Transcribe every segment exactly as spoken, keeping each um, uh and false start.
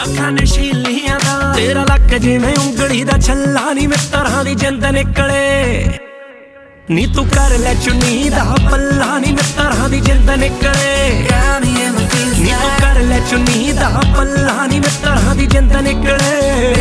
ਅੱਖਾਂ ਨਸ਼ੀਲੀਆਂ ਦਾ ਤੇਰਾ ਲੱਕ ਜਿਵੇਂ ਉਂਗਲੀ ਦਾ ਛੱਲਾ ਨੀ ਮਿੱਤਰਾਂ ਦੀ ਜਿੰਦ ਨਿਕਲੇ ਨੀ ਤੂੰ ਕਰ ਲੈ ਚੁੰਨੀ ਦਾ ਪੱਲਾ ਨੀ ਮਿੱਤਰਾਂ ਦੀ ਜਿੰਦ ਨਿਕਲੇ ਨੀ ਤੂੰ ਕਰ ਲੈ ਚੁੰਨੀ ਦਾ ਪੱਲਾ ਨੀ ਮਿੱਤਰਾਂ ਦੀ ਜਿੰਦ ਨਿਕਲੇ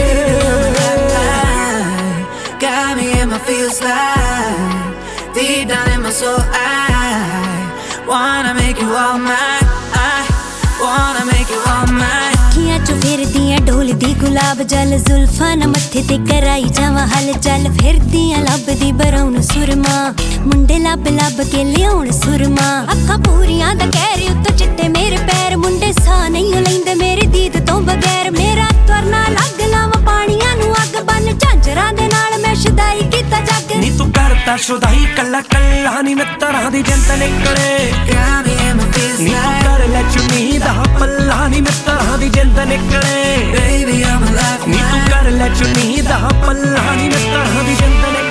Got me in my feels like deep down in my soul I wanna make you all mine I wanna make you all mine ਅੱਖੀਆਂ ਚੋਂ ਫਿਰਦੀਆਂ ਢੋਲਦੀ ਗੁਲਾਬ ਜਲ ਜ਼ੁਲਫਾਂ ਨਾ ਮੱਥੇ ਤੇ ਕਰਾਈ ਜਾਵਾਂ ਹਲ ਚੱਲ ਫਿਰਦੀਆਂ ਲੱਭਦੀ ਬਰਾਉਨ ਸੁਰਮਾ ਮੁੰਡੇ ਲੱਭ ਲੱਭ ਕੇ ਲਿਆਉਣ ਸੁਰਮਾ ਅੱਖਾਂ ਪੂਰੀਆਂ ਦਾ ਕਹਿਰ ਉੱਤੋਂ ਚਿੱਟੇ ਮੇਰੇ ਪੈਰ ਮੁੰਡੇ ਸਾਹ ਨਹੀਂ ਲੈਂਦੇ ਮੇਰੇ ਦੀਦ ਤੋਂ ਬਗੈਰ ਮੇਰਾ ਤੁਰਨਾ ਲੱਗ ਲਾਵਾਂ ਪਾਣੀਆਂ ਨੂੰ ਅੱਗ ਬੰਨ ਝਾਂਜਰਾਂ ਦੇ ਨਾਲ ਮੈਂ ਸ਼ੁਦਾਈ ਕੀਤਾ ਜੱਗ ਨੀ ਤੂੰ ਕਰਤਾ ਸ਼ੁਦਾਈ ਕੱਲਾ ਕੱਲਾ ਨੀ ਮਿੱਤਰਾਂ ਦੀ ਜਿੰਦ ਨਿਕਲੇ Got me in my feels ਨੀ ਤੂੰ like ਕਰ ਲੈ ਚੁੰਨੀ ਦਾ ਪੱਲਾ ਨੀ ਮਿੱਤਰਾਂ ਦੀ ਜਿੰਦ ਨਿਕਲੇ baby I'm alive ਨੀ ਤੂੰ ਕਰ ਲੈ ਚੁੰਨੀ ਦਾ ਪੱਲਾ ਨੀ ਮਿੱਤਰਾਂ ਦੀ ਜਿੰਦ ਨਿਕਲੇ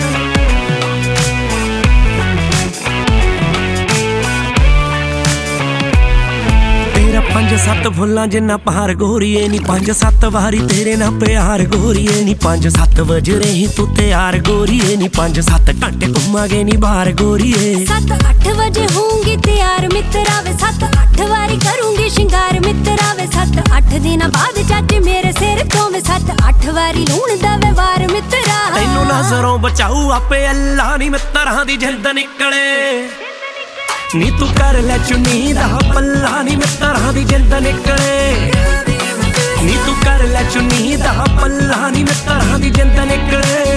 ਤੇਰਾ ਪੰਜ ਸੱਤ ਫੁੱਲਾਂ ਜਿੰਨਾ ਪਹਾੜ ਗੋਰੀਏ ਨੀ ਪੰਜ ਸੱਤ ਵਾਰੀ ਤੇਰੇ ਨਾਲ ਪਿਆਰ ਗੋਰੀਏ ਨੀ ਪੰਜ ਸੱਤ ਵਜੇ ਰਹੀ ਤੂੰ ਤਿਆਰ ਗੋਰੀਏ ਨੀ ਪੰਜ ਸੱਤ ਘੰਟੇ ਘੁੰਮਾਂਗੇ ਨੀ ਬਾਹਰ ਗੋਰੀਏ ਸੱਤ ਅੱਠ ਵਜੇ ਹੋਊਂਗੀ ਤਿਆਰ ਮਿੱਤਰਾ ਵੇ ਸੱਤ ਅੱਠ ਵਾਰੀ ਕਰੂੰਗੀ ਸ਼ਿੰਗਾਰ ਮਿੱਤਰਾ ਵੇ ਸੱਤ ਅੱਠ ਦਿਨਾਂ ਬਾਅਦ ਚੱਜ ਮੇਰੇ ਸਿਰ ਤੋਂ ਵੇ ਸੱਤ ਅੱਠ ਵਾਰੀ ਲੂਣ ਦਾ ਵਿਵਹਾਰ ਮਿੱਤਰਾ ਤੈਨੂੰ ਨਜ਼ਰੋਂ ਬਚਾਊ ਆਪੇ ਅੱਲਾ ਨੀ ਮਿੱਤਰਾਂ ਦੀ ਜਿੰਦ ਨਿਕਲੇ ਨੀ ਤੂੰ ਕਰ ਲੈ ਚੁੰਨੀ ਦਾ ਪੱਲਾ ਨੀ ਮਿੱਤਰਾਂ ਦੀ ਜਿੰਦ ਨਿਕਲੇ ਨੀ ਤੂੰ ਕਰ ਲੈ ਚੁੰਨੀ ਦਾ ਪੱਲਾ ਨੀ ਮਿੱਤਰਾਂ ਦੀ ਜਿੰਦ ਨਿਕਲੇ